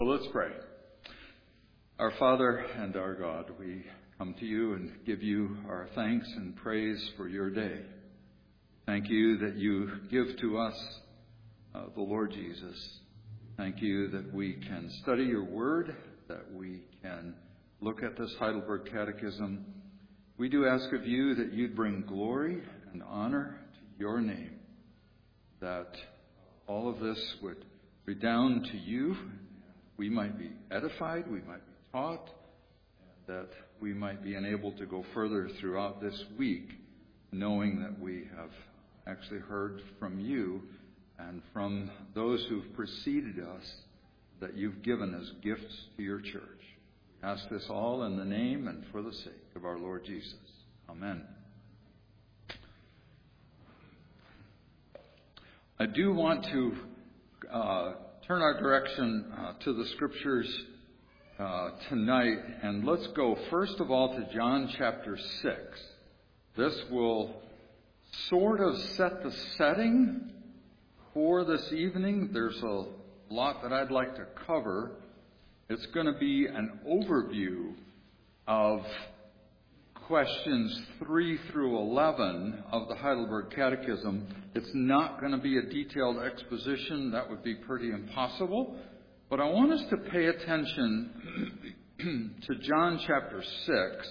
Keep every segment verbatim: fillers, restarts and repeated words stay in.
Well, let's pray. Our Father and our God, we come to you and give you our thanks and praise for your day. Thank you that you give to us uh, the Lord Jesus. Thank you that we can study your word, that we can look at this Heidelberg Catechism. We do ask of you that you'd bring glory and honor to your name, that all of this would redound to you. We might be edified, we might be taught, and that we might be enabled to go further throughout this week, knowing that we have actually heard from you and from those who've preceded us that you've given as gifts to your church. We ask this all in the name and for the sake of our Lord Jesus. Amen. I do want to uh, turn our direction uh, to the Scriptures uh, tonight, and let's go first of all to John chapter six. This will sort of set the setting for this evening. There's a lot that I'd like to cover. It's going to be an overview of questions three through eleven of the Heidelberg Catechism. It's not going to be a detailed exposition. That would be pretty impossible. But I want us to pay attention to John chapter six.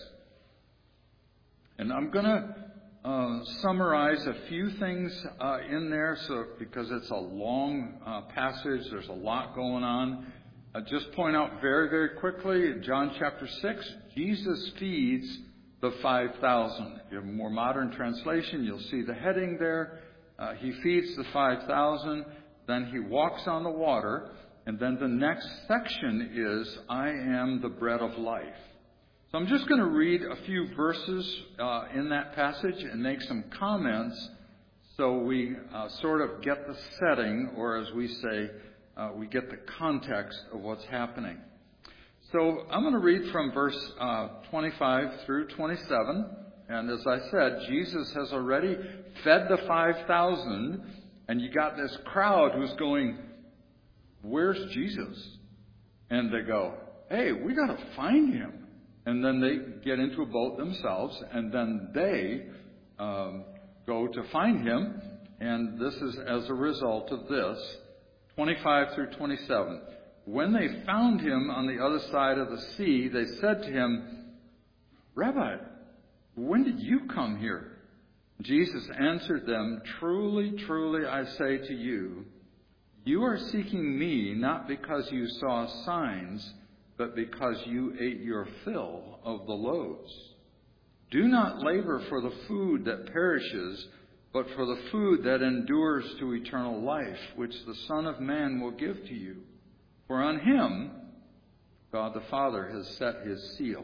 And I'm going to uh, summarize a few things uh, in there, so because it's a long uh, passage, there's a lot going on. I'll just point out very, very quickly, in John chapter six, Jesus feeds the five thousand. If you have a more modern translation, you'll see the heading there. Uh, he feeds the five thousand, then he walks on the water, and then the next section is, I am the bread of life. So I'm just going to read a few verses uh, in that passage and make some comments so we uh, sort of get the setting, or as we say, uh, we get the context of what's happening. So I'm going to read from verse uh, twenty-five through twenty-seven. And as I said, Jesus has already fed the five thousand. And you got this crowd who's going, where's Jesus? And they go, hey, we got to find him. And then they get into a boat themselves. And then they um, go to find him. And this is as a result of this, twenty-five through twenty-seven. When they found him on the other side of the sea, they said to him, Rabbi, when did you come here? Jesus answered them, Truly, truly, I say to you, you are seeking me not because you saw signs, but because you ate your fill of the loaves. Do not labor for the food that perishes, but for the food that endures to eternal life, which the Son of Man will give to you. For on him, God the Father has set his seal.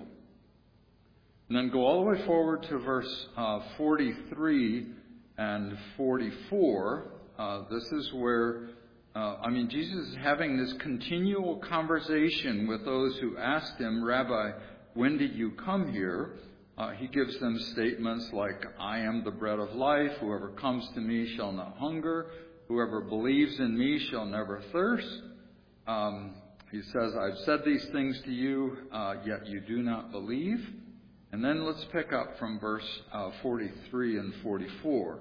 And then go all the way forward to verse uh, forty-three and forty-four. Uh, this is where, uh, I mean, Jesus is having this continual conversation with those who asked him, Rabbi, when did you come here? Uh, he gives them statements like, I am the bread of life. Whoever comes to me shall not hunger. Whoever believes in me shall never thirst. Um, he says, I've said these things to you, uh, yet you do not believe. And then let's pick up from verse uh, forty-three and forty-four.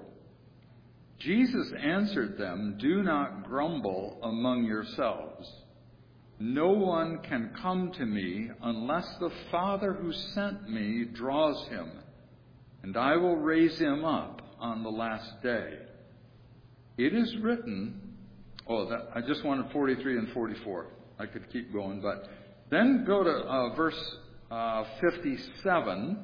Jesus answered them, Do not grumble among yourselves. No one can come to me unless the Father who sent me draws him, and I will raise him up on the last day. It is written, oh, that, I just wanted forty-three and forty-four. I could keep going, but then go to uh, verse uh, fifty-seven.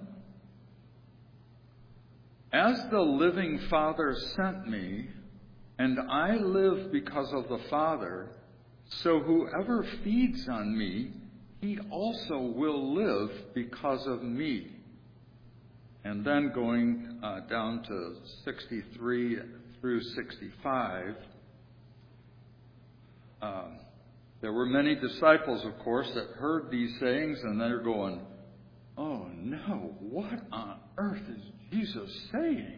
As the living Father sent me, and I live because of the Father, so whoever feeds on me, he also will live because of me. And then going uh, down to sixty-three through sixty-five, um, there were many disciples, of course, that heard these sayings, and they're going, oh no, what on earth is Jesus saying?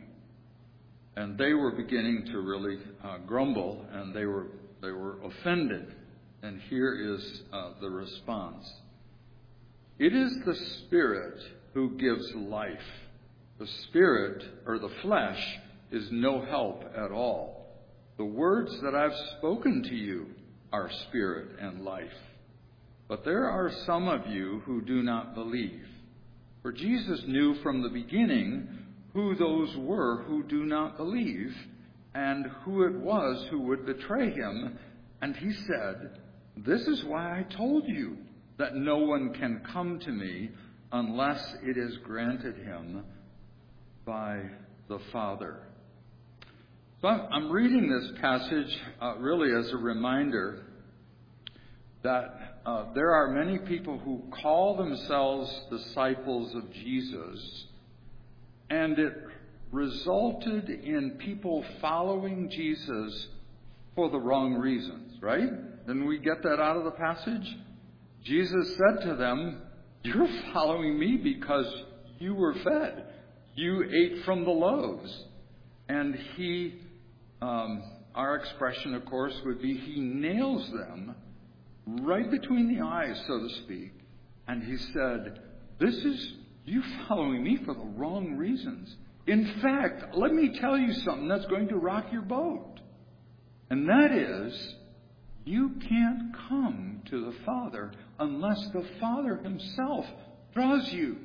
And they were beginning to really uh, grumble, and they were they were offended. And here is uh, the response. It is the Spirit who gives life. The Spirit, or the flesh, is no help at all. The words that I've spoken to you are spirit and life. But there are some of you who do not believe. For Jesus knew from the beginning who those were who do not believe, and who it was who would betray him. And he said, "This is why I told you that no one can come to me unless it is granted him by the Father." So I'm reading this passage uh, really as a reminder that uh, there are many people who call themselves disciples of Jesus, and it resulted in people following Jesus for the wrong reasons, right? Didn't we get that out of the passage? Jesus said to them, "You're following me because you were fed. You ate from the loaves." And he, um, our expression, of course, would be he nails them right between the eyes, so to speak. And he said, "This is you following me for the wrong reasons. In fact, let me tell you something that's going to rock your boat. And that is, you can't come to the Father unless the Father himself draws you."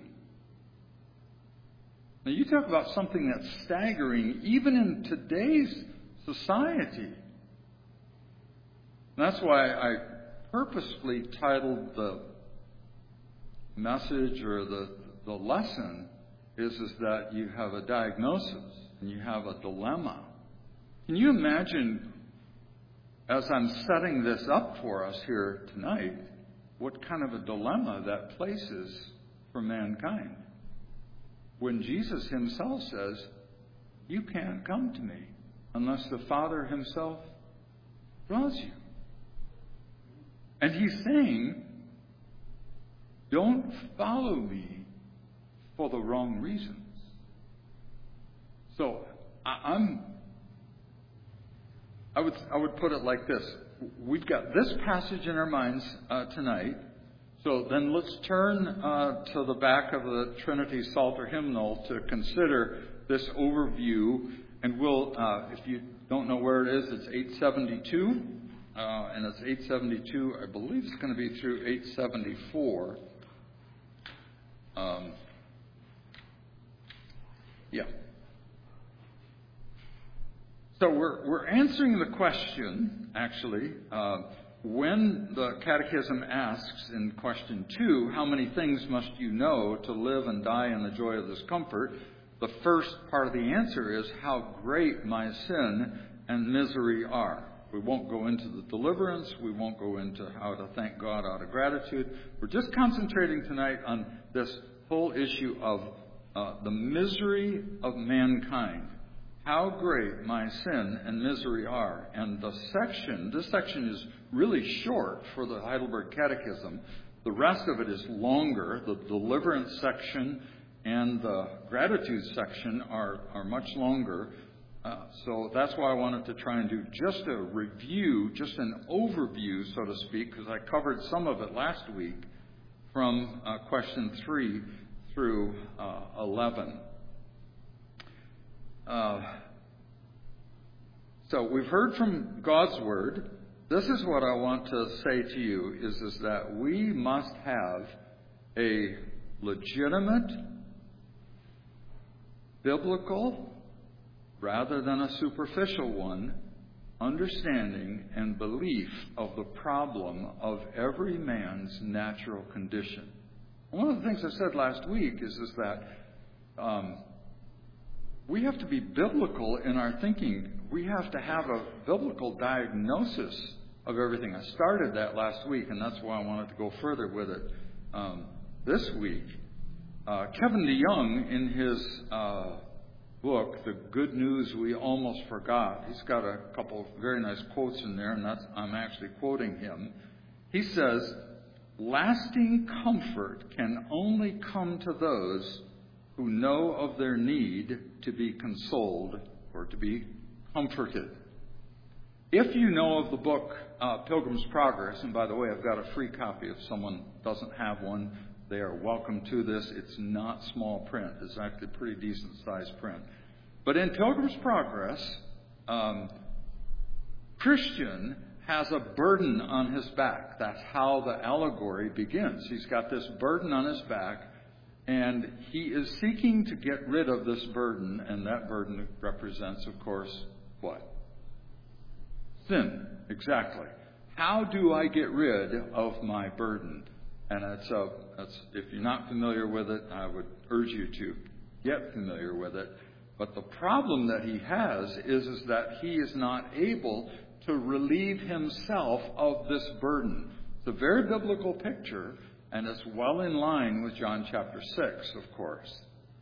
Now, you talk about something that's staggering, even in today's society. And that's why I purposefully titled the message or the, the lesson is, is that you have a diagnosis and you have a dilemma. Can you imagine, as I'm setting this up for us here tonight, what kind of a dilemma that places for mankind? When Jesus himself says, "You can't come to me unless the Father himself draws you." And he's saying, don't follow me for the wrong reasons. So I, I'm, I would, I would put it like this. We've got this passage in our minds uh, tonight. So then let's turn uh, to the back of the Trinity Psalter hymnal to consider this overview. And we'll, uh, if you don't know where it is, it's eight seventy-two. Uh, and it's eight seventy-two. I believe it's going to be through eight seventy-four. Um, yeah. So we're we're answering the question, actually, uh, when the Catechism asks in question two, how many things must you know to live and die in the joy of this comfort? The first part of the answer is how great my sin and misery are. We won't go into the deliverance. We won't go into how to thank God out of gratitude. We're just concentrating tonight on this whole issue of uh, the misery of mankind. How great my sin and misery are. And the section, this section is really short for the Heidelberg Catechism. The rest of it is longer. The deliverance section and the gratitude section are, are much longer. Uh, so that's why I wanted to try and do just a review, just an overview, so to speak, because I covered some of it last week from uh, question three through uh, eleven. Uh, so we've heard from God's Word. This is what I want to say to you, is, is that we must have a legitimate, biblical, rather than a superficial one, understanding and belief of the problem of every man's natural condition. One of the things I said last week is, is that um, we have to be biblical in our thinking. We have to have a biblical diagnosis of everything. I started that last week, and that's why I wanted to go further with it um, this week. Uh, Kevin DeYoung, in his uh, book, The Good News We Almost Forgot, he's got a couple of very nice quotes in there, and that's, I'm actually quoting him. He says, "Lasting comfort can only come to those who know of their need to be consoled or to be comforted." if you know of the book uh, Pilgrim's Progress, and by the way, I've got a free copy if someone doesn't have one, they are welcome to this. It's not small print. It's actually pretty decent sized print. But in Pilgrim's Progress, um, Christian has a burden on his back. That's how the allegory begins. He's got this burden on his back, and he is seeking to get rid of this burden, and that burden represents, of course, what? Sin. Exactly. How do I get rid of my burden? And it's a, it's, if you're not familiar with it, I would urge you to get familiar with it. But the problem that he has is, is that he is not able to relieve himself of this burden. It's a very biblical picture, and it's well in line with John chapter six, of course.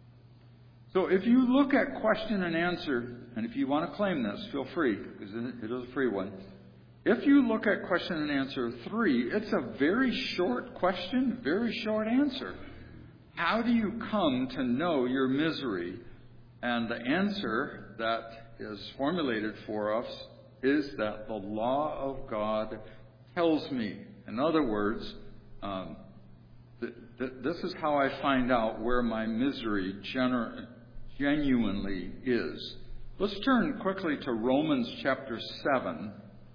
So if you look at question and answer, and if you want to claim this, feel free, because it is a free one. If you look at question and answer three, it's a very short question, very short answer. How do you come to know your misery? And the answer that is formulated for us is that the law of God tells me. In other words, um, th- th- this is how I find out where my misery gener- genuinely is. Let's turn quickly to Romans chapter seven.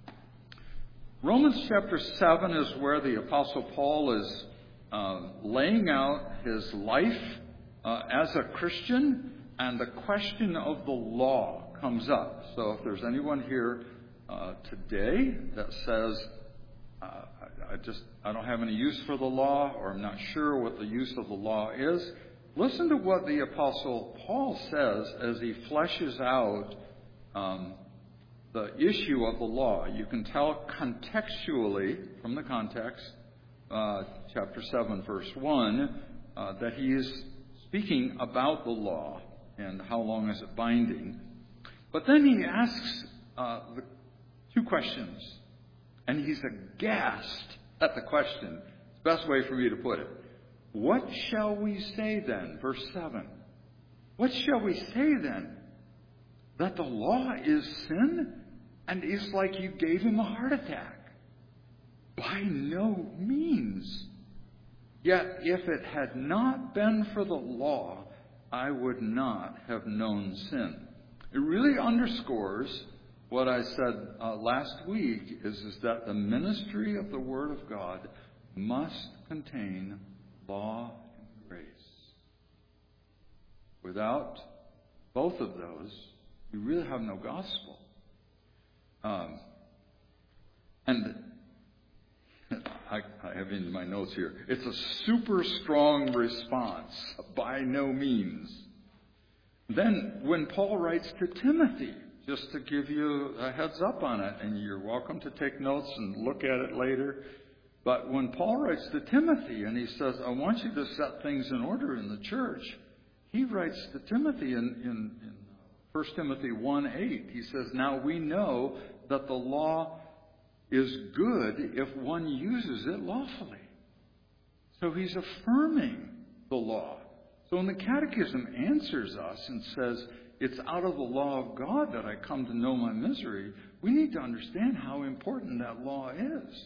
Romans chapter seven is where the Apostle Paul is uh, laying out his life uh, as a Christian, and the question of the law comes up. So if there's anyone here uh, today that says, uh, I, I just I don't have any use for the law, or I'm not sure what the use of the law is, listen to what the Apostle Paul says as he fleshes out um, the issue of the law. You can tell contextually from the context, uh, chapter seven, verse one, uh, that he is speaking about the law and how long is it binding. But then he asks uh, the two questions, and he's aghast at the question. It's the best way for me to put it. What shall we say then? Verse seven. What shall we say then? That the law is sin? And it's like you gave him a heart attack. By no means. Yet if it had not been for the law, I would not have known sin. It really underscores what I said uh, last week, is, is that the ministry of the Word of God must contain law and grace. Without both of those, you really have no gospel. Um, and I, I have in my notes here, it's a super strong response, by no means. Then when Paul writes to Timothy, just to give you a heads up on it, and you're welcome to take notes and look at it later, but when Paul writes to Timothy and he says, I want you to set things in order in the church, he writes to Timothy in, in, in First Timothy one eight. He says, now we know that the law is good if one uses it lawfully. So he's affirming the law. So when the Catechism answers us and says, it's out of the law of God that I come to know my misery, we need to understand how important that law is.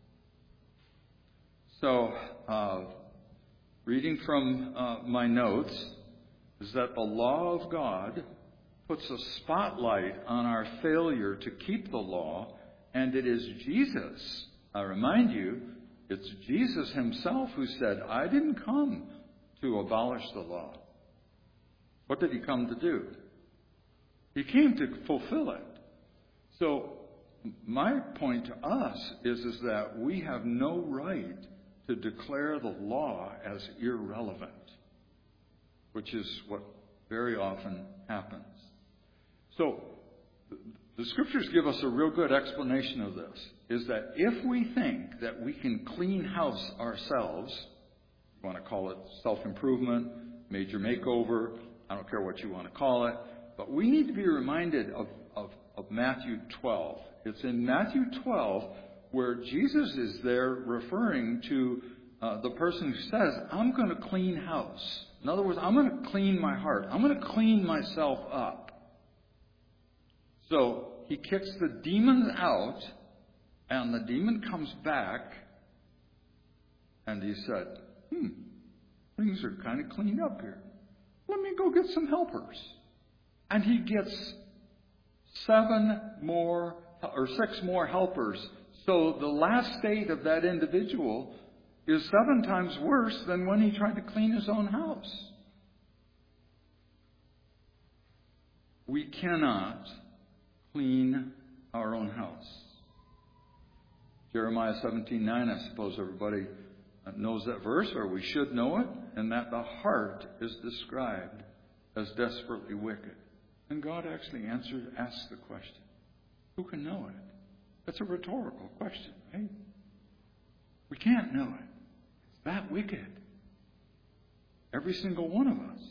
So, uh, reading from uh, my notes, is that the law of God puts a spotlight on our failure to keep the law, and it is Jesus. I remind you, it's Jesus himself who said, I didn't come to abolish the law. What did he come to do? He came to fulfill it. So my point to us is, is that we have no right to declare the law as irrelevant, which is what very often happens. So the Scriptures give us a real good explanation of this, is that if we think that we can clean house ourselves, you want to call it self-improvement, major makeover, I don't care what you want to call it, but we need to be reminded of, of, of Matthew twelve. It's in Matthew twelve where Jesus is there referring to uh, the person who says, I'm going to clean house. In other words, I'm going to clean my heart. I'm going to clean myself up. So he kicks the demon out, and the demon comes back, and he said, hmm, things are kind of cleaned up here. Let me go get some helpers. And he gets seven more, or six more helpers. So the last state of that individual is seven times worse than when he tried to clean his own house. We cannot clean our own house. Jeremiah seventeen nine, I suppose everybody knows that verse, or we should know it, and that the heart is described as desperately wicked. And God actually answered, asks the question, who can know it? That's a rhetorical question, right? We can't know it. It's that wicked. Every single one of us.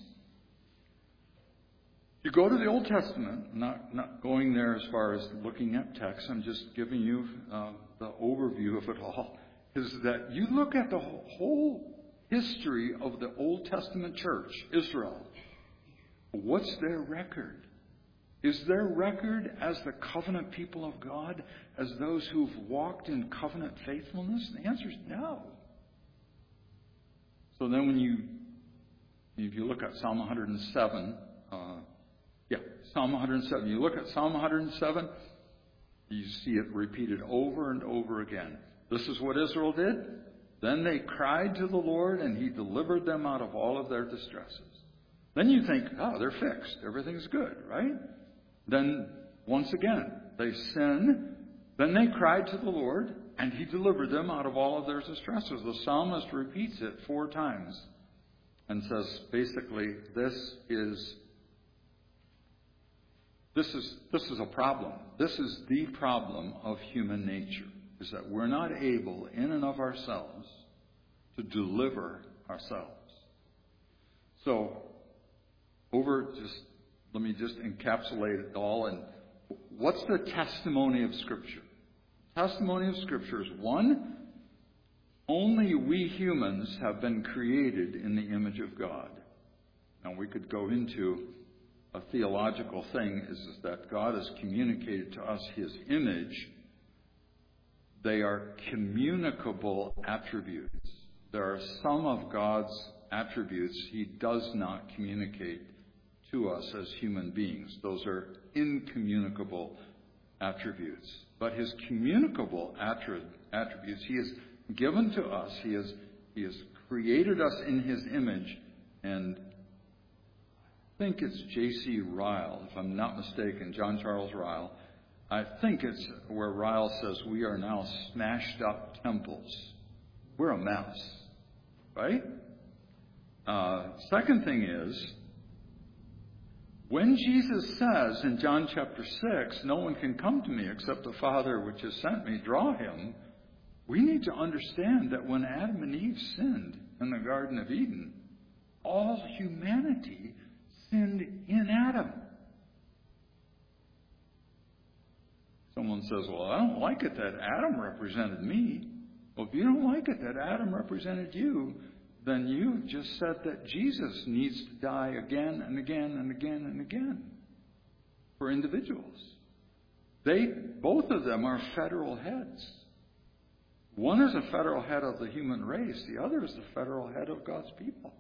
You go to the Old Testament, not, not going there as far as looking at text, I'm just giving you uh, the overview of it all, is that you look at the whole history of the Old Testament church, Israel. What's their record? Is their record as the covenant people of God, as those who've walked in covenant faithfulness? The answer is no. So then when you, if you look at Psalm one hundred seven, uh, yeah, Psalm one hundred seven, you look at Psalm one hundred seven, you see it repeated over and over again. This is what Israel did. Then they cried to the Lord, and He delivered them out of all of their distresses. Then you think, oh, they're fixed. Everything's good, right? Then, once again, they sin. Then they cried to the Lord, and He delivered them out of all of their distresses. The psalmist repeats it four times and says, basically, this is this is this is a problem. This is the problem of human nature, is that we're not able, in and of ourselves, to deliver ourselves. So, over just let me just encapsulate it all. And what's the testimony of Scripture? Testimony of Scripture is, one, only we humans have been created in the image of God. Now, we could go into a theological thing, is, is that God has communicated to us His image. They are communicable attributes. There are some of God's attributes He does not communicate to us as human beings. Those are incommunicable attributes. But His communicable attributes He has given to us. He has, he has created us in His image. And I think it's J C Ryle, if I'm not mistaken, John Charles Ryle. I think it's where Ryle says we are now smashed up temples. We're a mess, right? Uh, second thing is, when Jesus says in John chapter six, no one can come to me except the Father which has sent me, draw him, we need to understand that when Adam and Eve sinned in the Garden of Eden, all humanity sinned in Adam. Someone says, well, I don't like it that Adam represented me. Well, if you don't like it that Adam represented you, then you've just said that Jesus needs to die again and again and again and again for individuals. They, both of them are federal heads. One is a federal head of the human race. The other is the federal head of God's people.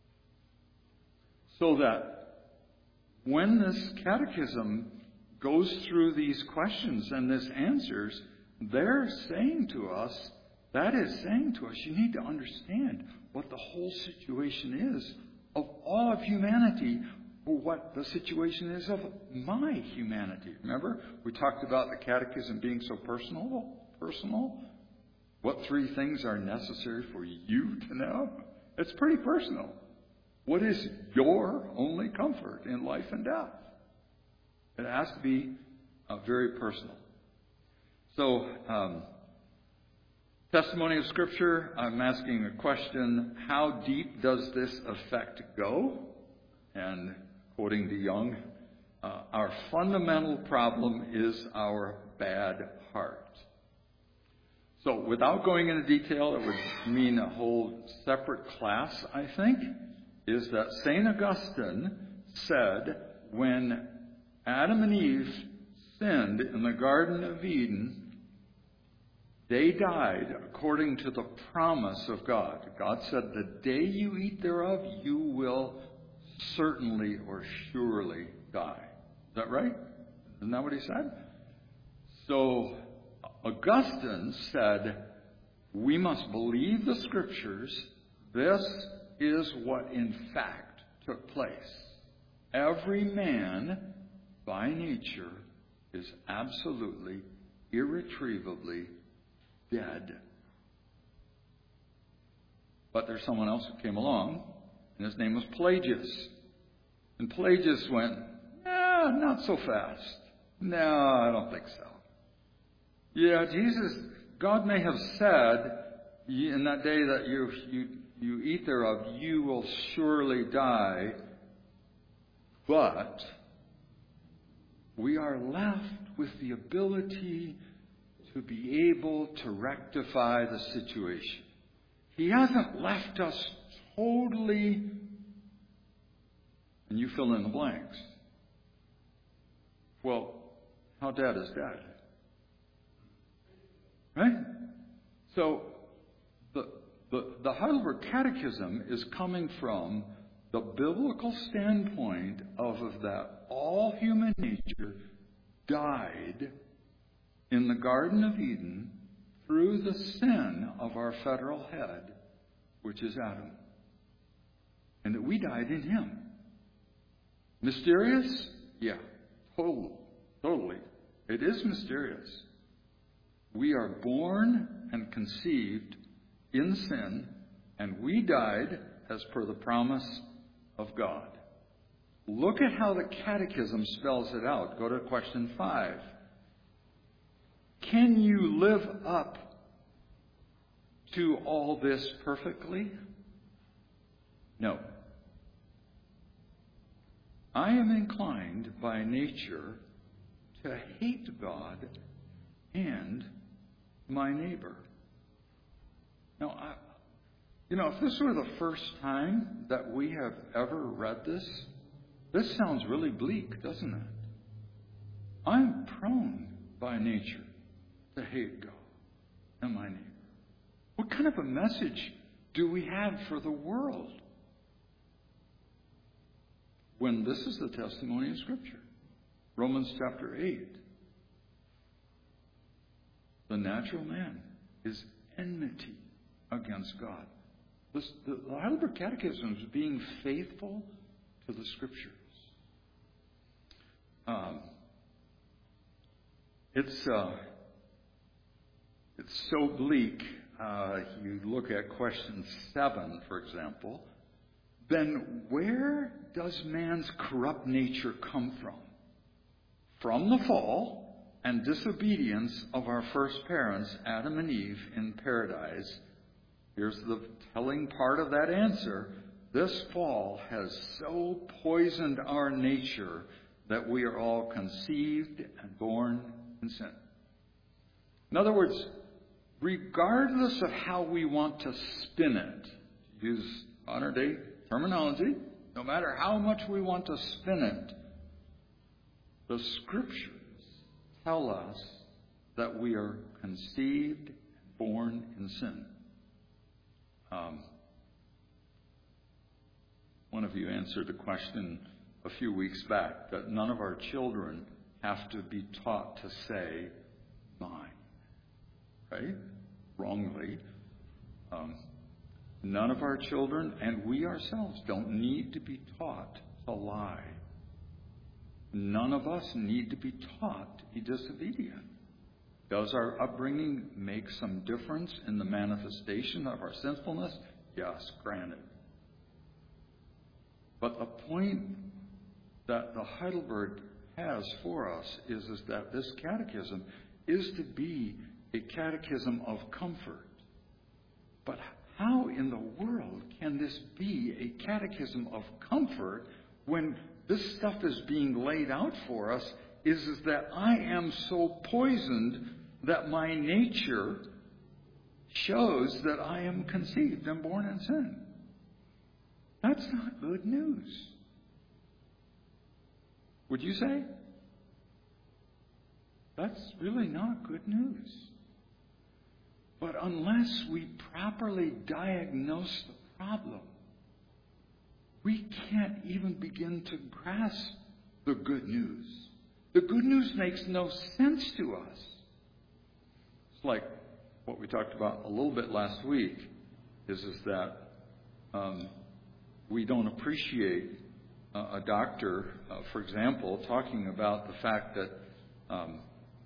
So that when this catechism goes through these questions and this answers, they're saying to us, that is saying to us, you need to understand what the whole situation is of all of humanity, or what the situation is of my humanity. Remember, we talked about the catechism being so personal. Personal. What three things are necessary for you to know? It's pretty personal. What is your only comfort in life and death? It has to be uh, very personal. So, um, testimony of Scripture, I'm asking a question, how deep does this effect go? And quoting DeYoung, uh, our fundamental problem is our bad heart. So without going into detail, it would mean a whole separate class, I think, is that Saint Augustine said when Adam and Eve sinned in the Garden of Eden, they died according to the promise of God. God said, the day you eat thereof, you will certainly or surely die. Is that right? Isn't that what he said? So Augustine said, we must believe the Scriptures. This is what in fact took place. Every man by nature is absolutely, irretrievably dead. But there's someone else who came along, and his name was Pelagius. And Pelagius went, nah, not so fast. No, I don't think so. Yeah, Jesus, God may have said in that day that you, you, you eat thereof, you will surely die. But we are left with the ability to be able to rectify the situation. He hasn't left us totally, and you fill in the blanks. Well, how dead is dead? Right? So the, the, the Heidelberg Catechism is coming from the biblical standpoint of, of that all human nature died in the Garden of Eden through the sin of our federal head, which is Adam. And that we died in him. Mysterious? Yeah, totally. Totally. It is mysterious. We are born and conceived in sin, and we died as per the promise of God. Look at how the Catechism spells it out. Go to question five. Can you live up to all this perfectly? No. I am inclined by nature to hate God and my neighbor. Now, I, you know, if this were the first time that we have ever read this, this sounds really bleak, doesn't it? I'm prone by nature to hate God and my neighbor. What kind of a message do we have for the world when this is the testimony of Scripture? Romans chapter eight. The natural man is enmity against God. This, the Heidelberg Catechism is being faithful to the Scriptures. Um, it's uh, it's so bleak. Uh, you look at question seven, for example. Then where does man's corrupt nature come from? From the fall and disobedience of our first parents, Adam and Eve, in paradise. Here's the telling part of that answer. This fall has so poisoned our nature that we are all conceived and born in sin. In other words, regardless of how we want to spin it, to use modern day terminology, no matter how much we want to spin it, the Scriptures tell us that we are conceived, born in sin. Um, one of you answered a question a few weeks back that none of our children have to be taught to say mine. Right? Wrongly. Um, none of our children, and we ourselves, don't need to be taught to lie. None of us need to be taught to be disobedient. Does our upbringing make some difference in the manifestation of our sinfulness? Yes, granted. But the point that the Heidelberg has for us is, is that this catechism is to be a catechism of comfort. But how in the world can this be a catechism of comfort when this stuff is being laid out for us is, is that I am so poisoned that my nature shows that I am conceived and born in sin? That's not good news. Would you say? That's really not good news. But unless we properly diagnose the problem, we can't even begin to grasp the good news. The good news makes no sense to us. It's like what we talked about a little bit last week, is, is that um, we don't appreciate uh, a doctor, uh, for example, talking about the fact that um,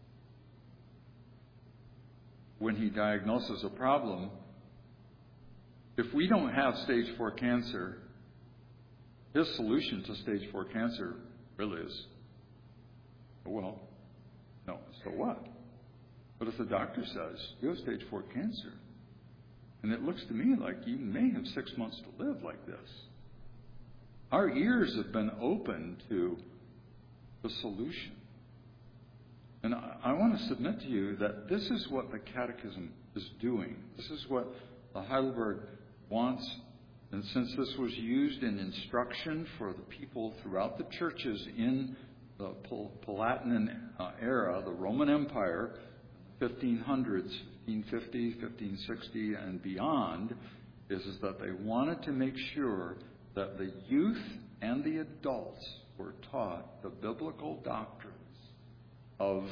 when he diagnoses a problem, if we don't have stage four cancer, his solution to stage four cancer really is, well, no, so what? But if the doctor says, you have stage four cancer, and it looks to me like you may have six months to live like this, our ears have been open to the solution. And I, I want to submit to you that this is what the Catechism is doing. This is what the Heidelberg wants. And since this was used in instruction for the people throughout the churches in the Palatinate uh, era, the Roman Empire, fifteen hundreds, fifteen fifty, fifteen sixty, and beyond, is, is that they wanted to make sure that the youth and the adults were taught the biblical doctrines of,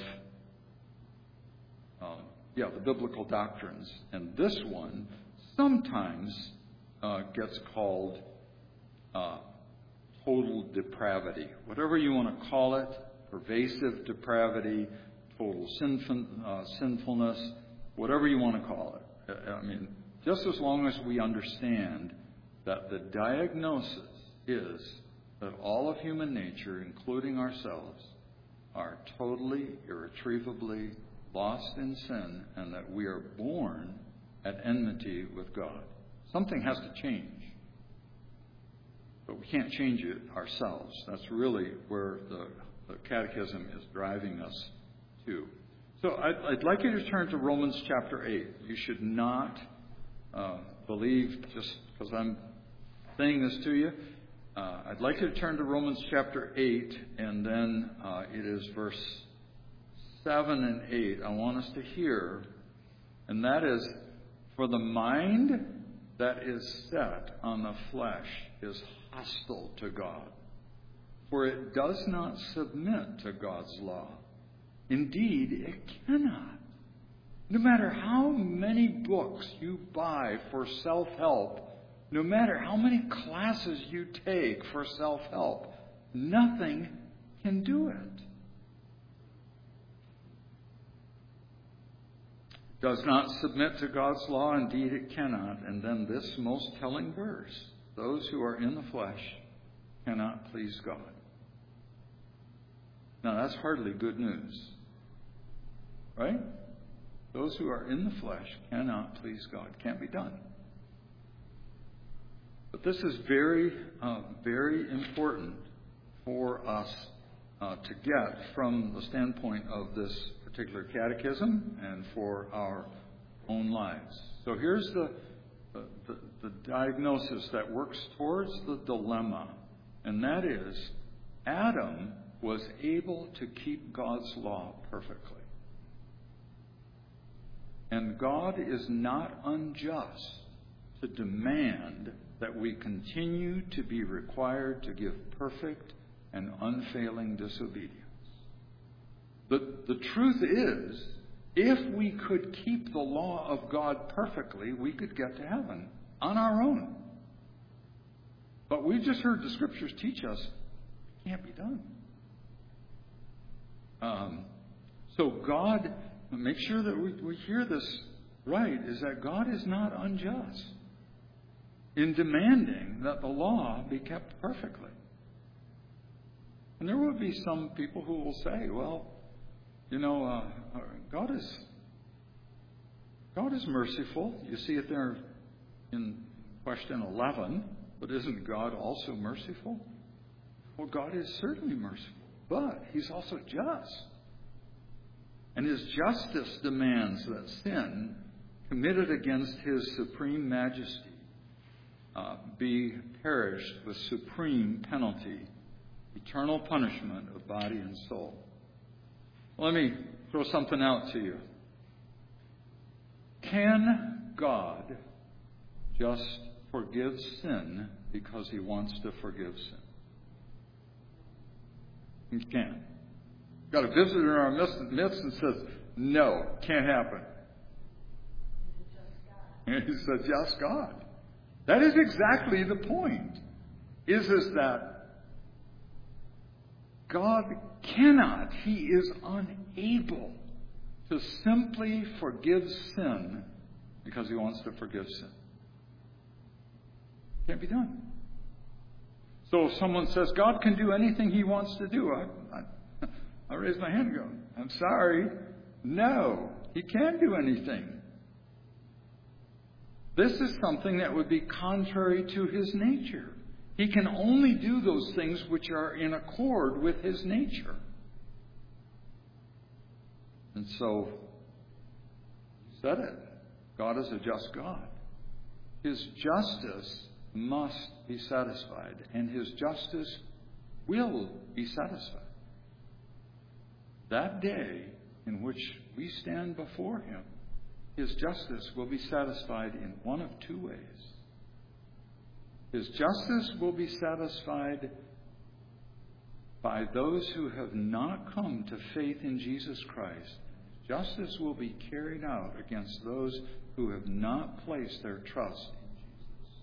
uh, yeah, the biblical doctrines. And this one sometimes uh, gets called uh, total depravity. Whatever you want to call it, pervasive depravity, total sinful, uh, sinfulness, whatever you want to call it. I mean, just as long as we understand that the diagnosis is that all of human nature, including ourselves, are totally, irretrievably lost in sin, and that we are born at enmity with God. Something has to change. But we can't change it ourselves. That's really where the, the Catechism is driving us to. So I'd, I'd like you to turn to Romans chapter eight. You should not uh, believe just because I'm saying this to you. Uh, I'd like you to turn to Romans chapter eight, and then uh, it is verse seven and eight. I want us to hear, and that is, for the mind that is set on the flesh is hostile to God, for it does not submit to God's law. Indeed, it cannot. No matter how many books you buy for self-help, no matter how many classes you take for self-help, nothing can do it. Does not submit to God's law, indeed it cannot. And then this most telling verse, those who are in the flesh cannot please God. Now that's hardly good news, right? Those who are in the flesh cannot please God. Can't be done. But this is very, uh, very important for us uh, to get from the standpoint of this particular catechism and for our own lives. So here's the, the, the diagnosis that works towards the dilemma, and that is Adam was able to keep God's law perfectly. And God is not unjust to demand that we continue to be required to give perfect and unfailing disobedience. The, the truth is, if we could keep the law of God perfectly, we could get to heaven on our own. But we've just heard the Scriptures teach us it can't be done. Um, so God, make sure that we, we hear this right, is that God is not unjust in demanding that the law be kept perfectly. And there will be some people who will say, well, you know, uh, God is God is merciful. You see it there in question eleven. But isn't God also merciful? Well, God is certainly merciful, but He's also just. And His justice demands that sin committed against His supreme majesty uh, be perished with supreme penalty, eternal punishment of body and soul. Let me throw something out to you. Can God just forgive sin because He wants to forgive sin? He can. Got a visitor in our midst and says, no, can't happen. He's a just God. That is exactly the point. Is, is that God cannot, He is unable to simply forgive sin because He wants to forgive sin. Can't be done. So if someone says God can do anything He wants to do, I, I, I raise my hand and go, I'm sorry. No, He can't do anything. This is something that would be contrary to His nature. He can only do those things which are in accord with His nature. And so, He said it. God is a just God. His justice must be satisfied, and His justice will be satisfied. That day in which we stand before Him, His justice will be satisfied in one of two ways. His justice will be satisfied by those who have not come to faith in Jesus Christ. Justice will be carried out against those who have not placed their trust in Jesus.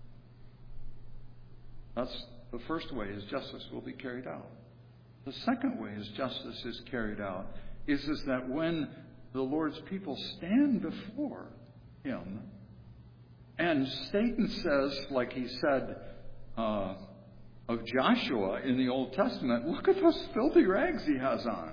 That's the first way His justice will be carried out. The second way His justice is carried out is, is that when the Lord's people stand before Him, and Satan says, like he said uh, of Joshua in the Old Testament, look at those filthy rags he has on.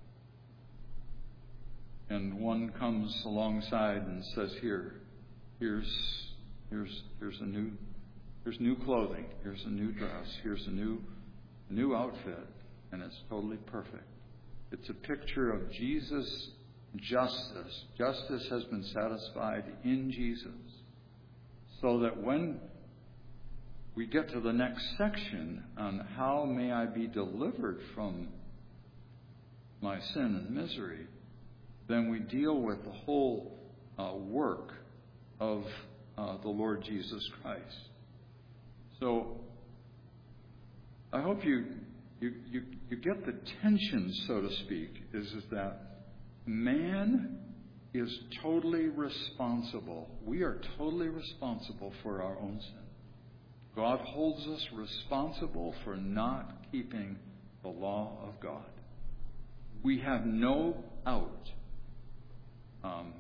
And one comes alongside and says, here, here's, here's, here's a new, here's new clothing, here's a new dress, here's a new, new outfit, and it's totally perfect. It's a picture of Jesus' justice. Justice has been satisfied in Jesus. So that when we get to the next section on how may I be delivered from my sin and misery, then we deal with the whole uh, work of uh, the Lord Jesus Christ. So I hope you you you, you get the tension, so to speak, is, is that man is totally responsible. We are totally responsible for our own sin. God holds us responsible for not keeping the law of God. We have no out. Um,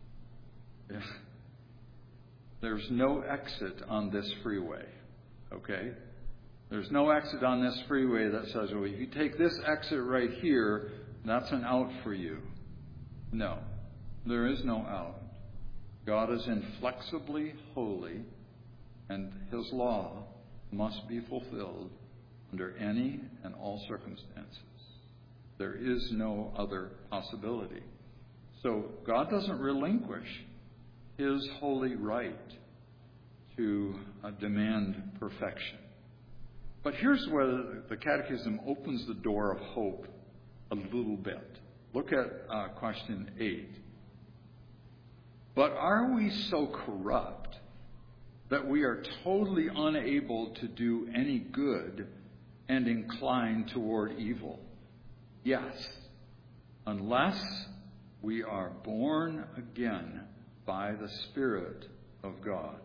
there's no exit on this freeway. Okay? There's no exit on this freeway that says, well, if you take this exit right here, that's an out for you. No. There is no out. God is inflexibly holy, and His law must be fulfilled under any and all circumstances. There is no other possibility. So God doesn't relinquish His holy right to uh, demand perfection. But here's where the Catechism opens the door of hope a little bit. Look at uh, question eight. But are we so corrupt that we are totally unable to do any good and inclined toward evil? Yes, unless we are born again by the Spirit of God.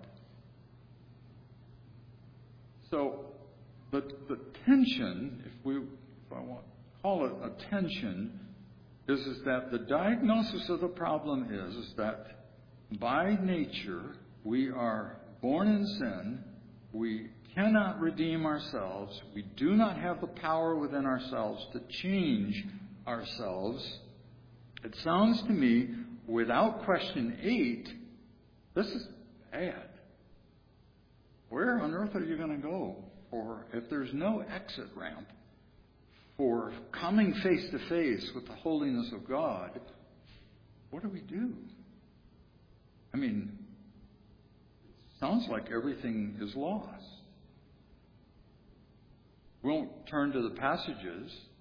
So the, the tension, if we if I want to call it a tension, is, is that the diagnosis of the problem is, is that by nature, we are born in sin. We cannot redeem ourselves. We do not have the power within ourselves to change ourselves. It sounds to me, without question eight, this is bad. Where on earth are you going to go for, if there's no exit ramp for coming face to face with the holiness of God? What do we do? I mean, it sounds like everything is lost. We won't turn to the passages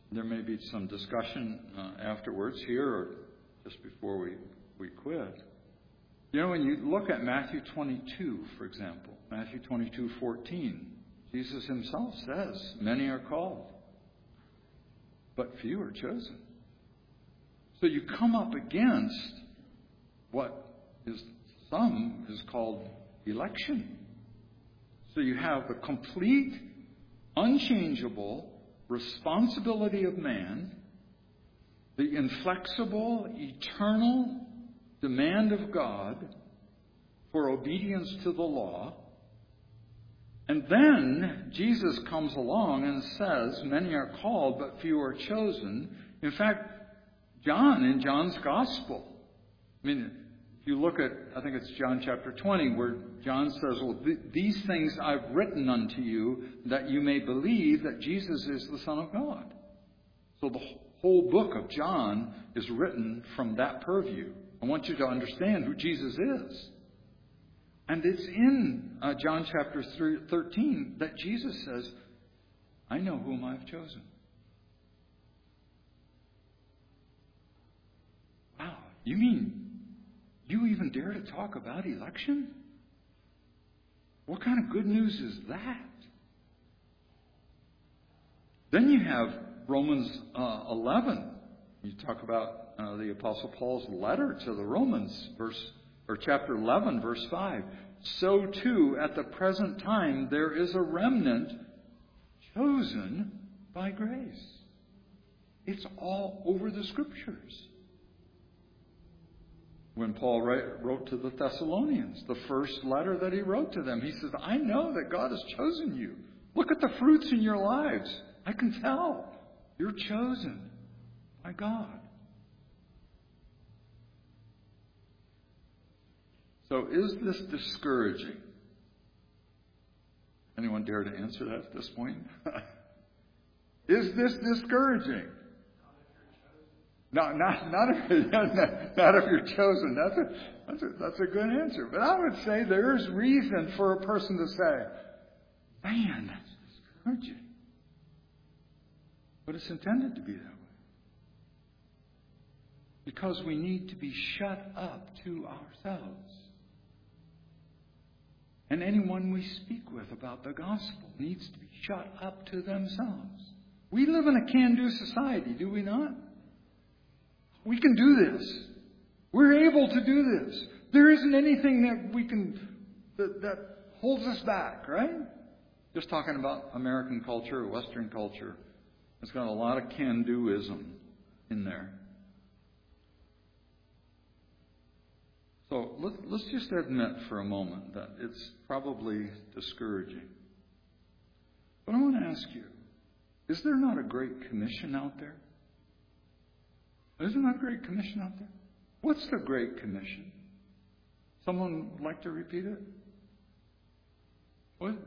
there may be some discussion uh, afterwards here or just before we, we quit. You know, when you look at Matthew twenty-two, for example, Matthew twenty-two fourteen, Jesus himself says, many are called, but few are chosen. So you come up against what is some is called election. So you have the complete, unchangeable responsibility of man, the inflexible, eternal demand of God for obedience to the law. And then Jesus comes along and says, many are called, but few are chosen. In fact, John, in John's Gospel, I mean, if you look at, I think it's John chapter twenty, where John says, well, th- these things I've written unto you, that you may believe that Jesus is the Son of God. So the whole book of John is written from that purview. I want you to understand who Jesus is. And it's in uh, John chapter thirteen that Jesus says, I know whom I've chosen. Wow, you mean you even dare to talk about election? What kind of good news is that? Then you have Romans uh, eleven. You talk about uh, the Apostle Paul's letter to the Romans, verse or chapter eleven, verse five. So too, at the present time, there is a remnant chosen by grace. It's all over the Scriptures. When Paul wrote to the Thessalonians, the first letter that he wrote to them, he says, I know that God has chosen you. Look at the fruits in your lives. I can tell. You're chosen by God. So is this discouraging? Anyone dare to answer that at this point? Is this discouraging? No, not not if not if you're chosen. That's a that's a that's a good answer. But I would say there's reason for a person to say, "Man, that's discouraging." But it's intended to be that way, because we need to be shut up to ourselves. And anyone we speak with about the gospel needs to be shut up to themselves. We live in a can-do society, do we not? We can do this. We're able to do this. There isn't anything that we can that, that holds us back, right? Just talking about American culture, Western culture. It's got a lot of can-doism in there. So let's just admit for a moment that it's probably discouraging. But I want to ask you, is there not a Great Commission out there? Is there not a Great Commission out there? What's the Great Commission? Someone would like to repeat it? What?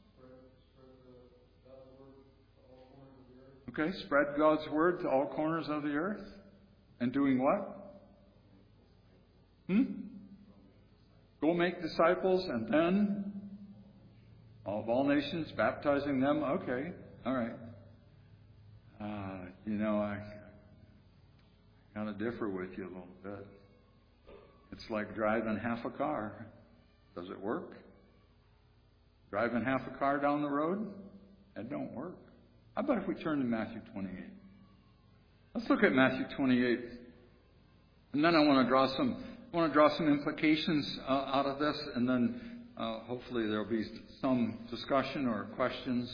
Okay, spread God's word to all corners of the earth. And doing what? Hmm? Go make disciples and then of all nations, baptizing them. Okay, all right. Uh, you know, I kind of differ with you a little bit. It's like driving half a car. Does it work? Driving half a car down the road? That don't work. How about if we turn to Matthew twenty-eight? Let's look at Matthew twenty-eight. And then I want to draw some I want to draw some implications uh, out of this, and then uh, hopefully there will be some discussion or questions.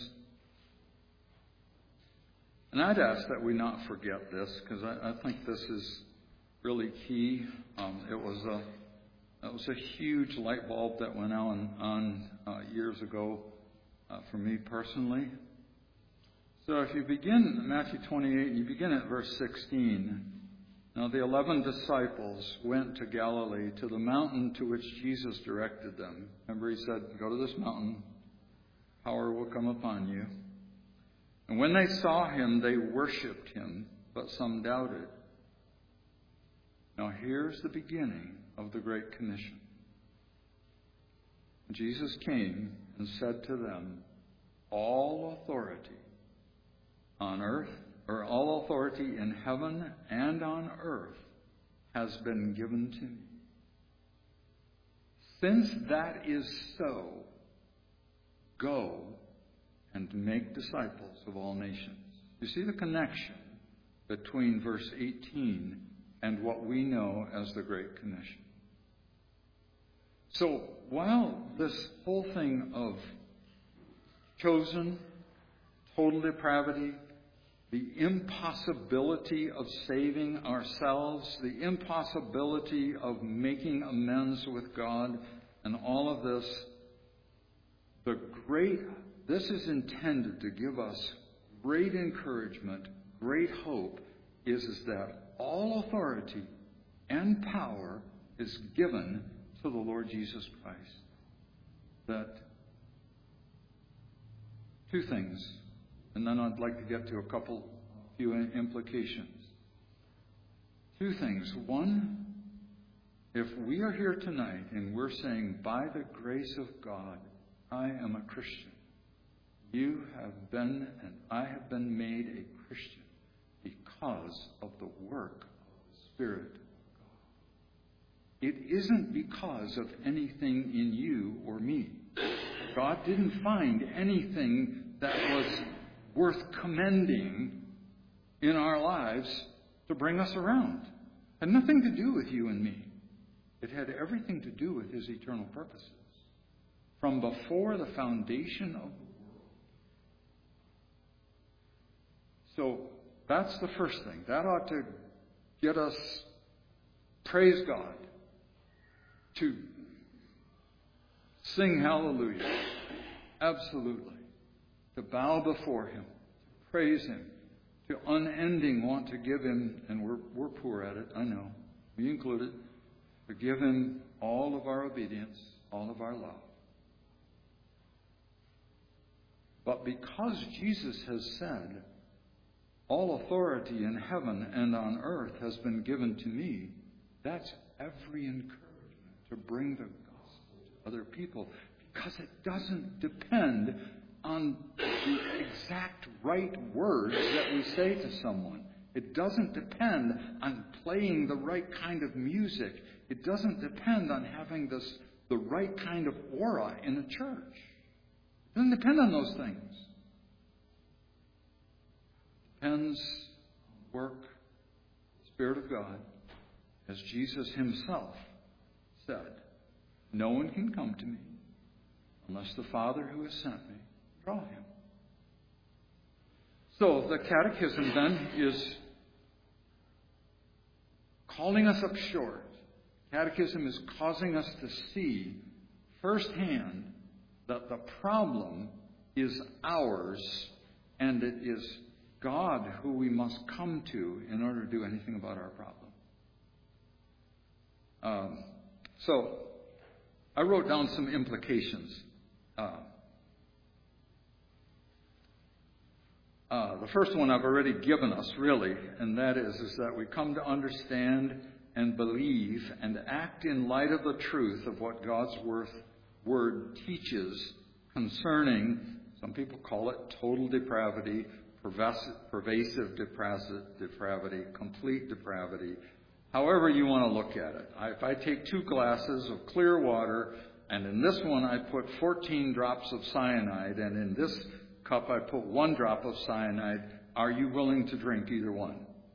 And I'd ask that we not forget this, because I, I think this is really key. Um, it was a it was a huge light bulb that went on, on uh, years ago uh, for me personally. So if you begin Matthew twenty-eight, and you begin at verse sixteen. Now the eleven disciples went to Galilee, to the mountain to which Jesus directed them. Remember, he said, go to this mountain, power will come upon you. And when they saw him, they worshipped him, but some doubted. Now here's the beginning of the Great Commission. Jesus came and said to them, all authority on earth, or all authority in heaven and on earth has been given to me. Since that is so, go and make disciples of all nations. You see the connection between verse eighteen and what we know as the Great Commission. So while this whole thing of chosen, total depravity, the impossibility of saving ourselves, the impossibility of making amends with God, and all of this, the great, this is intended to give us great encouragement, great hope, is, is that all authority and power is given to the Lord Jesus Christ. That two things, and then I'd like to get to a couple few implications. Two things. One, if we are here tonight and we're saying, by the grace of God, I am a Christian, you have been and I have been made a Christian because of the work of the Spirit of God. It isn't because of anything in you or me. God didn't find anything that was worth commending in our lives to bring us around. It had nothing to do with you and me. It had everything to do with His eternal purposes. From before the foundation of the world. So that's the first thing. That ought to get us, praise God, to sing hallelujah. Absolutely. To bow before Him, to praise Him, to unending want to give Him, and we're, we're poor at it, I know, me included, to give Him all of our obedience, all of our love. But because Jesus has said, all authority in heaven and on earth has been given to me, that's every encouragement to bring the gospel to other people. Because it doesn't depend on the exact right words that we say to someone. It doesn't depend on playing the right kind of music. It doesn't depend on having this the right kind of aura in a church. It doesn't depend on those things. It depends on the work of the Spirit of God, as Jesus Himself said, no one can come to me unless the Father who has sent me draw him. So the Catechism then is calling us up short. Catechism is causing us to see firsthand that the problem is ours, and it is God who we must come to in order to do anything about our problem. Um, so I wrote down some implications. Uh, uh, the first one I've already given us, really, and that is, is that we come to understand and believe and act in light of the truth of what God's worth, Word teaches concerning, some people call it total depravity, pervasive, pervasive depravity, complete depravity, however you want to look at it. I, if I take two glasses of clear water, and in this one I put fourteen drops of cyanide, and in this cup I put one drop of cyanide, are you willing to drink either one?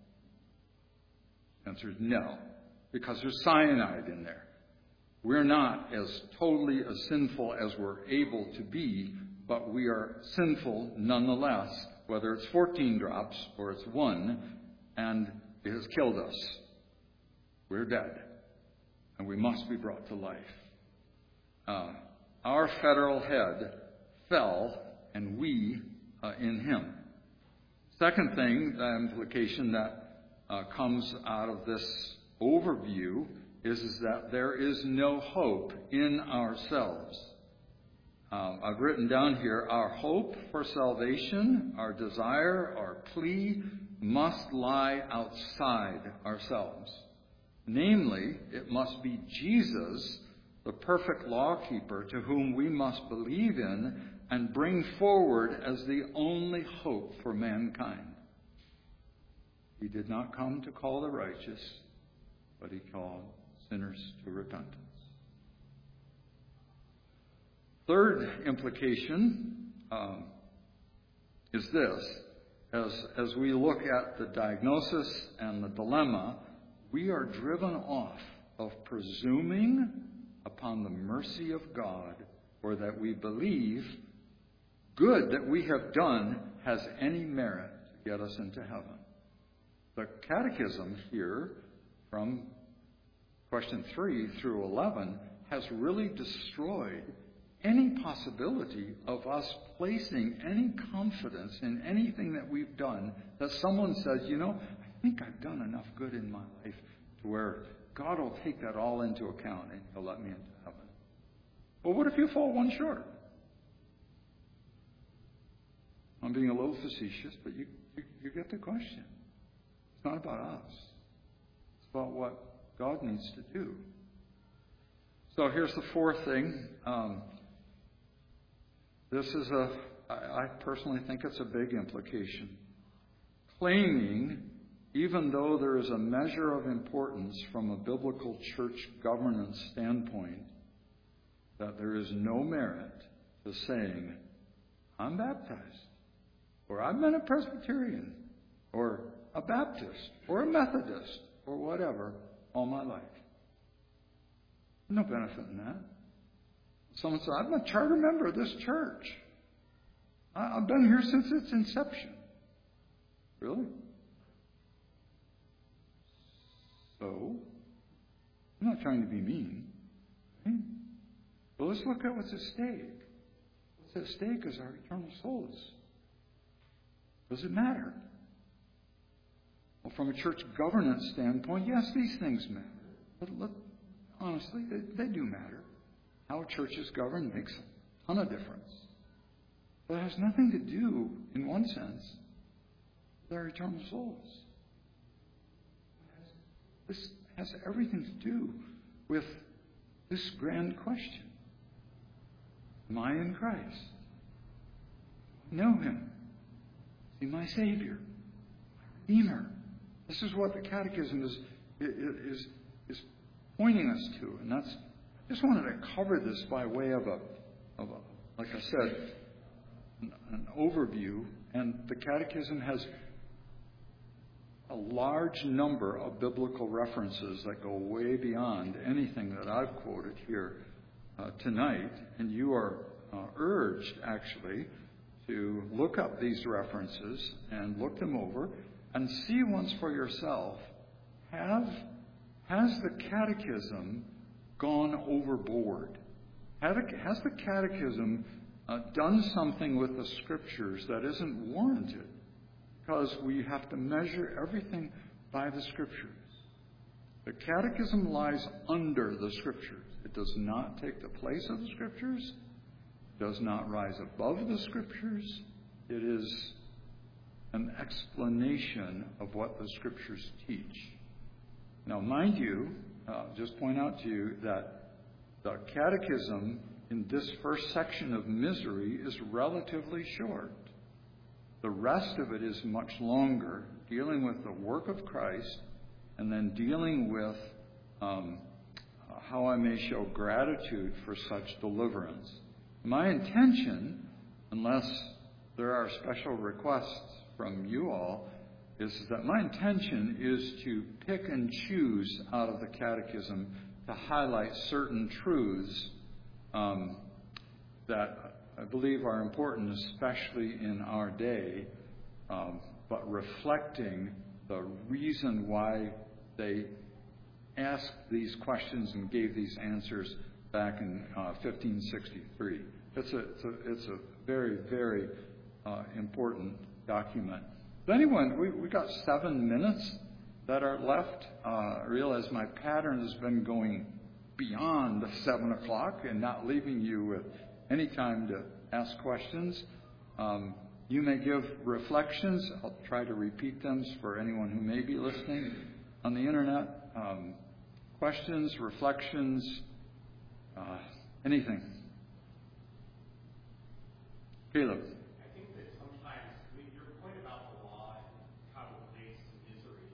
The answer is no, because there's cyanide in there. We're not as totally as sinful as we're able to be, but we are sinful nonetheless, whether it's fourteen drops or it's one, and it has killed us. We're dead, and we must be brought to life. Uh, our federal head fell, and we uh, in Him. Second thing, the implication that uh, comes out of this overview is, is that there is no hope in ourselves. Uh, I've written down here, our hope for salvation, our desire, our plea must lie outside ourselves. Namely, it must be Jesus, the perfect lawkeeper, to whom we must believe in and bring forward as the only hope for mankind. He did not come to call the righteous, but he called sinners to repentance. Third implication um, is this. As, as we look at the diagnosis and the dilemma, we are driven off of presuming upon the mercy of God, or that we believe good that we have done has any merit to get us into heaven. The catechism here, from question three through eleven, has really destroyed any possibility of us placing any confidence in anything that we've done, that someone says, you know, I think I've done enough good in my life to where God will take that all into account and he'll let me into heaven. Well, what if you fall one short? I'm being a little facetious, but you, you, you get the question. It's not about us. It's about what God needs to do. So here's the fourth thing. Um, this is a, I, I personally think it's a big implication. Claiming, even though there is a measure of importance from a biblical church governance standpoint, that there is no merit to saying, I'm baptized, or I've been a Presbyterian, or a Baptist, or a Methodist, or whatever, all my life. No benefit in that. Someone said, I'm a charter member of this church. I, I've been here since its inception. Really? So, I'm not trying to be mean. Right? But let's look at what's at stake. What's at stake is our eternal souls. Does it matter? Well, from a church governance standpoint, yes, these things matter. But look, honestly, they, they do matter. How a church is governed makes a ton of difference. But it has nothing to do, in one sense, with our eternal souls. This has everything to do with this grand question. Am I in Christ? Do I know Him? Is He my Savior? My Redeemer? This is what the Catechism is, is, is pointing us to. And that's, I just wanted to cover this by way of a, of a like I said, an, an overview. And the Catechism has a large number of biblical references that go way beyond anything that I've quoted here uh, tonight. And you are uh, urged, actually, to look up these references and look them over and see once for yourself, have, has the Catechism gone overboard? Has the Catechism uh, done something with the Scriptures that isn't warranted? Because we have to measure everything by the Scriptures. The Catechism lies under the Scriptures. It does not take the place of the Scriptures. It does not rise above the Scriptures. It is an explanation of what the Scriptures teach. Now, mind you, uh, just point out to you that the Catechism in this first section of misery is relatively short. The rest of it is much longer, dealing with the work of Christ and then dealing with um, how I may show gratitude for such deliverance. My intention, unless there are special requests from you all, is that my intention is to pick and choose out of the Catechism to highlight certain truths um, that I believe are important, especially in our day, um, but reflecting the reason why they asked these questions and gave these answers back in uh, fifteen sixty-three. It's a, it's a, it's a very, very uh, important document. But anyone, we we got seven minutes that are left. Uh, I realize my pattern has been going beyond seven o'clock and not leaving you with any time to ask questions. Um, you may give reflections. I'll try to repeat them for anyone who may be listening on the internet. Um, questions, reflections, uh, anything. Caleb. I think that sometimes, I mean, your point about the law and how it relates to misery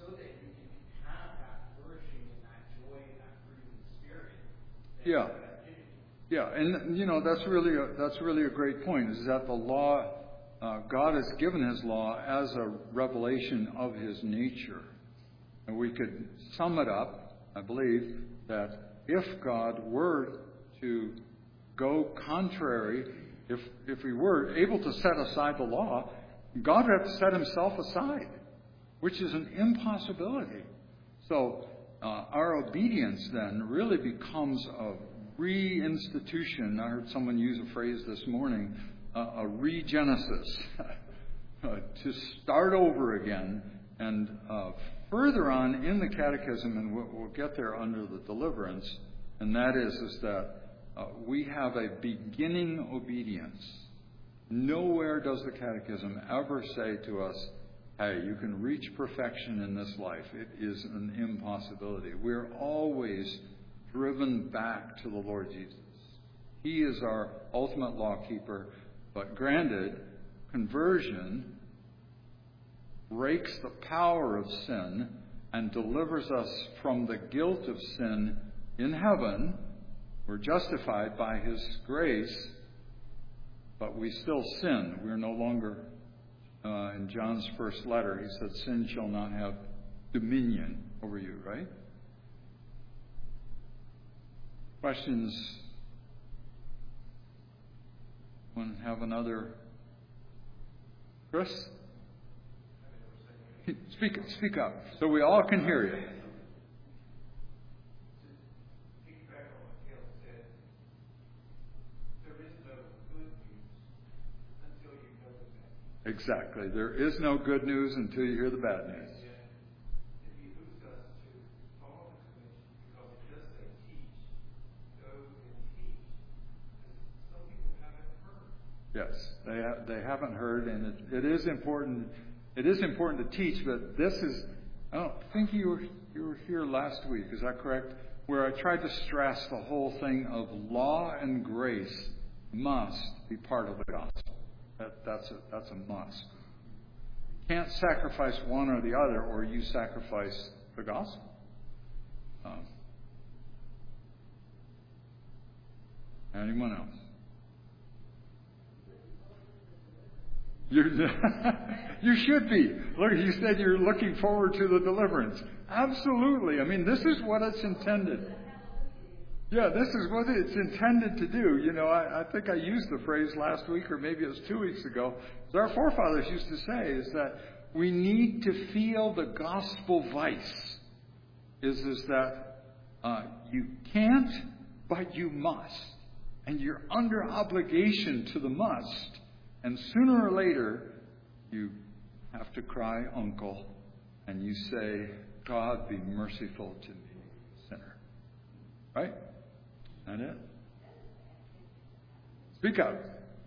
so that you can have that flourishing and that joy and that fruit of the Spirit. Yeah. Yeah, and you know that's really a, that's really a great point. Is that the law? Uh, God has given His law as a revelation of His nature, and we could sum it up. I believe that if God were to go contrary, if if we were able to set aside the law, God would have to set Himself aside, which is an impossibility. So uh, our obedience then really becomes a reinstitution. I heard someone use a phrase this morning, uh, a regenesis, uh, to start over again. And uh, further on in the Catechism, and we'll, we'll get there under the deliverance, and that is, is that uh, we have a beginning obedience. Nowhere does the Catechism ever say to us, hey, you can reach perfection in this life. It is an impossibility. We're always driven back to the Lord Jesus. He is our ultimate law keeper, but granted, conversion breaks the power of sin and delivers us from the guilt of sin in heaven. We're justified by His grace, but we still sin. We're no longer, uh, in John's first letter, he said, sin shall not have dominion over you, right? Questions? Want to have another? Chris? Speak, speak up so we all can hear you. Exactly. There is no good news until you hear the bad news. Yes, they ha- they haven't heard, and it, it is important. It is important to teach, but this is. I don't think you were you were here last week. Is that correct? Where I tried to stress the whole thing of law and grace must be part of the gospel. That, that's a that's a must. You can't sacrifice one or the other, or you sacrifice the gospel. Um, anyone else? You're, you should be. Look, you said you're looking forward to the deliverance. Absolutely. I mean, this is what it's intended. Yeah, this is what it's intended to do. You know, I, I think I used the phrase last week, or maybe it was two weeks ago. As our forefathers used to say, is that we need to feel the gospel vice. Is is that uh, you can't, but you must, and you're under obligation to the must. And sooner or later, you have to cry, uncle, and you say, God, be merciful to me, sinner. Right? That it? Speak up.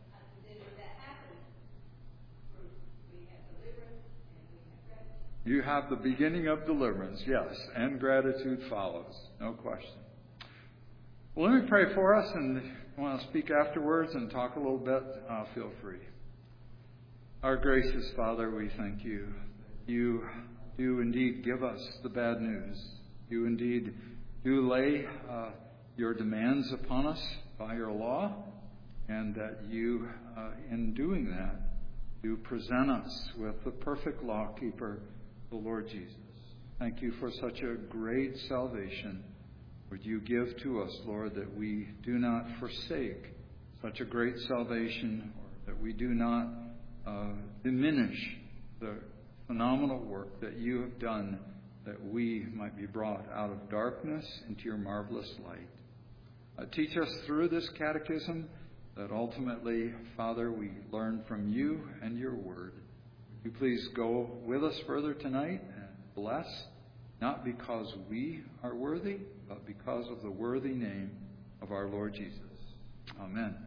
You have the beginning of deliverance, yes, and gratitude follows, no question. Well, let me pray for us, and if you want to speak afterwards and talk a little bit, uh, feel free. Our gracious Father, we thank you. You do indeed give us the bad news. You indeed do lay uh, your demands upon us by your law, and that you, uh, in doing that, do present us with the perfect law keeper, the Lord Jesus. Thank you for such a great salvation. Would you give to us, Lord, that we do not forsake such a great salvation, or that we do not uh, diminish the phenomenal work that you have done, that we might be brought out of darkness into your marvelous light. Uh, teach us through this catechism that ultimately, Father, we learn from you and your word. Would you please go with us further tonight and bless, not because we are worthy, but because of the worthy name of our Lord Jesus. Amen.